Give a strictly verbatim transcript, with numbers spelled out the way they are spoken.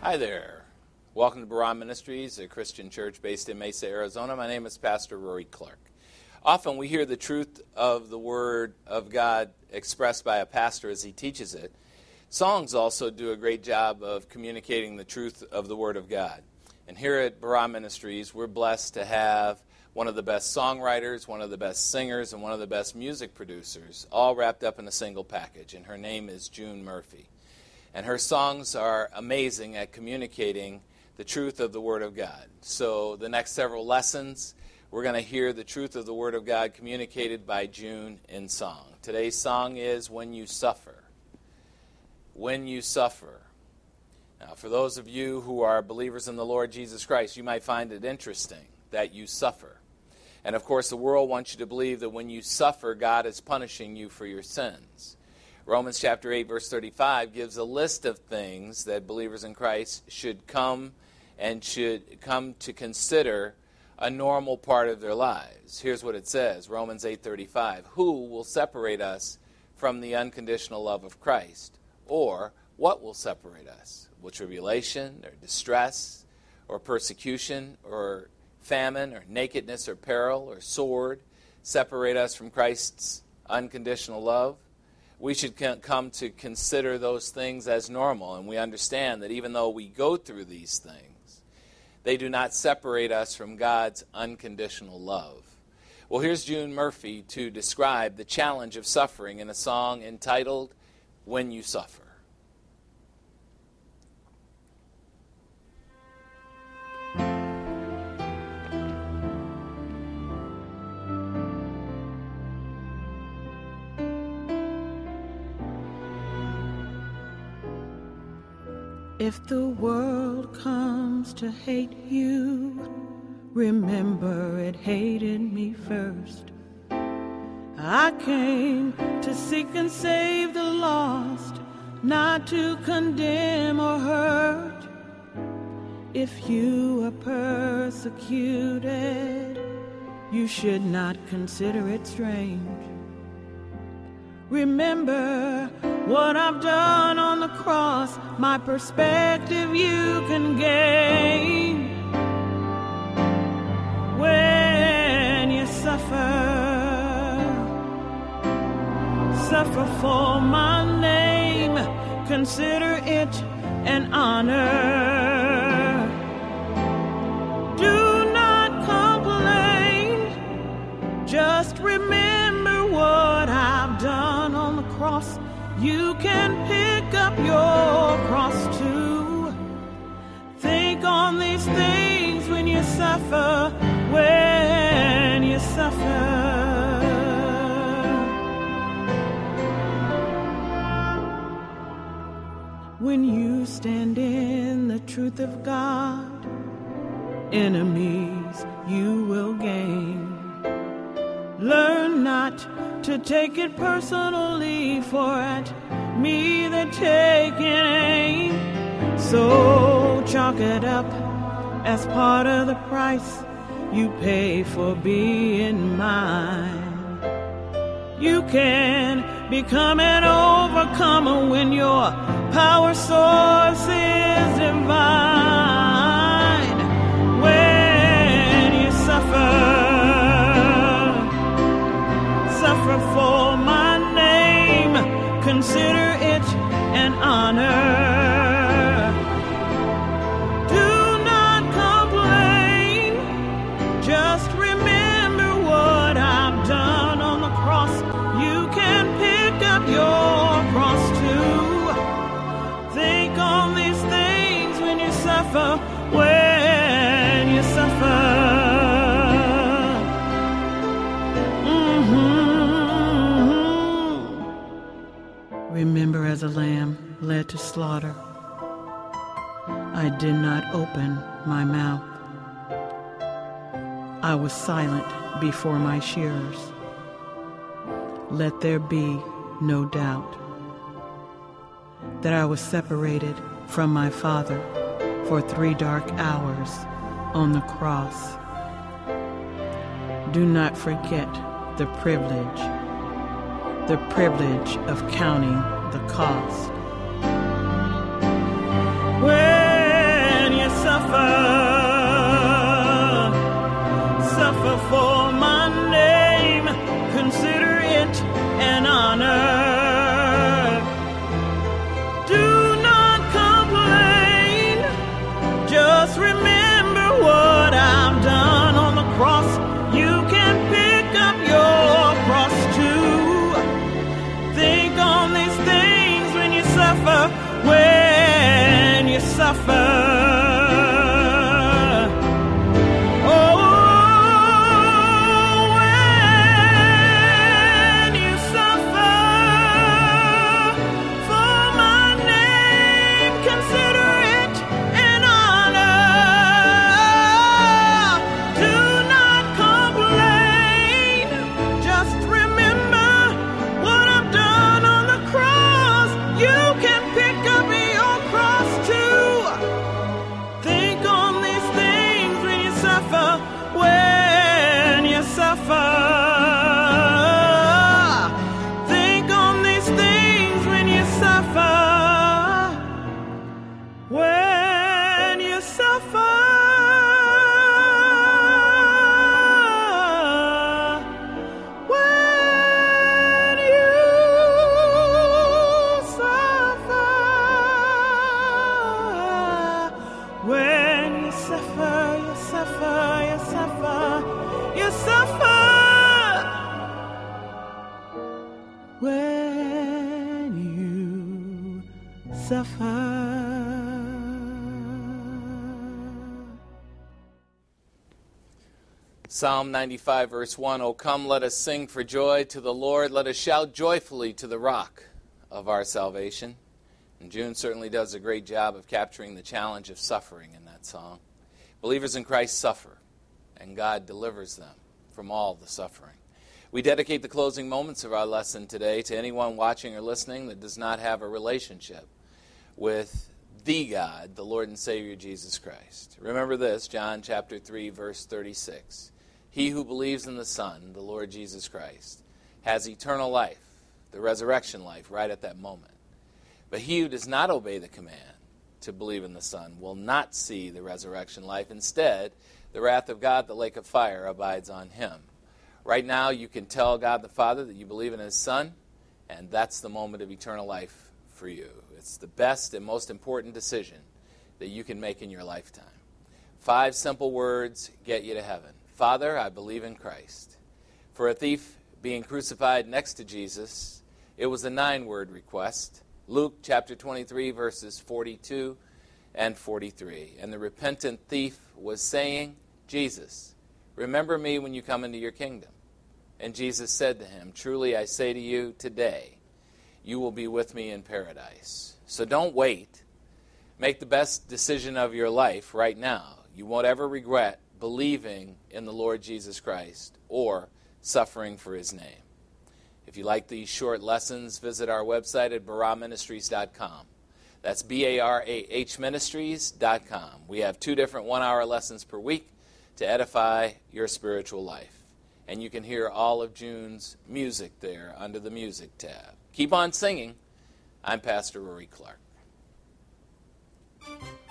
Hi there. Welcome to Barah Ministries, a Christian church based in Mesa, Arizona. My name is Pastor Rory Clark. Often we hear the truth of the Word of God expressed by a pastor as he teaches it. Songs also do a great job of communicating the truth of the Word of God. And here at Barah Ministries, we're blessed to have one of the best songwriters, one of the best singers, and one of the best music producers, all wrapped up in a single package. And her name is June Murphy. And her songs are amazing at communicating the truth of the Word of God. So the next several lessons, we're going to hear the truth of the Word of God communicated by June in song. Today's song is When You Suffer. When You Suffer. Now, for those of you who are believers in the Lord Jesus Christ, you might find it interesting that you suffer. And of course, the world wants you to believe that when you suffer, God is punishing you for your sins. Romans chapter eight, verse thirty-five gives a list of things that believers in Christ should come and should come to consider a normal part of their lives. Here's what it says, Romans eight thirty-five. Who will separate us from the unconditional love of Christ? Or what will separate us? Will tribulation or distress or persecution or famine or nakedness or peril or sword separate us from Christ's unconditional love? We should come to consider those things as normal, and we understand that even though we go through these things, they do not separate us from God's unconditional love. Well, here's June Murphy to describe the challenge of suffering in a song entitled, When You Suffer. If the world comes to hate you, remember it hated me first. I came to seek and save the lost, not to condemn or hurt. If you are persecuted, you should not consider it strange. Remember what I've done on the cross, my perspective you can gain. When you suffer, suffer for my name, consider it an honor. Do not complain, just remember what I've done on the cross. You can pick up your cross too. Think on these things when you suffer, when you suffer. When you stand in the truth of God, enemies you will gain. Learn not to take it personally, for at me they're taking aim. So chalk it up as part of the price you pay for being mine. You can become an overcomer when your power source is divine. When you suffer, suffer for my name, consider it an honor. Do not complain, just remember what I've done on the cross. You can pick up your cross too. Think on these things when you suffer, when you suffer. Remember, as a lamb led to slaughter, I did not open my mouth. I was silent before my shearers. Let there be no doubt that I was separated from my Father for three dark hours on the cross. Do not forget the privilege the privilege of counting the cost. When suffer, suffer for my name, consider it an honor. Do not complain, just remember what I've done on the cross. You can pick up your cross too. Think on these things when you suffer, when you suffer. Psalm ninety-five, verse one, O come, let us sing for joy to the Lord. Let us shout joyfully to the rock of our salvation. And June certainly does a great job of capturing the challenge of suffering in that song. Believers in Christ suffer, and God delivers them from all the suffering. We dedicate the closing moments of our lesson today to anyone watching or listening that does not have a relationship with the God, the Lord and Savior Jesus Christ. Remember this, John chapter three, verse thirty-six. He who believes in the Son, the Lord Jesus Christ, has eternal life, the resurrection life, right at that moment. But he who does not obey the command to believe in the Son will not see the resurrection life. Instead, the wrath of God, the lake of fire, abides on him. Right now, you can tell God the Father that you believe in his Son, and that's the moment of eternal life for you. It's the best and most important decision that you can make in your lifetime. Five simple words get you to heaven. Father, I believe in Christ. For a thief being crucified next to Jesus, it was a nine-word request. Luke chapter twenty-three, verses forty-two and forty-three. And the repentant thief was saying, Jesus, remember me when you come into your kingdom. And Jesus said to him, truly I say to you, today you will be with me in paradise. So don't wait. Make the best decision of your life right now. You won't ever regret believing in the Lord Jesus Christ or suffering for his name. If you like these short lessons, visit our website at barah ministries dot com. That's B A R A H ministries dot com. We have two different one-hour lessons per week to edify your spiritual life. And you can hear all of June's music there under the Music tab. Keep on singing. I'm Pastor Rory Clark.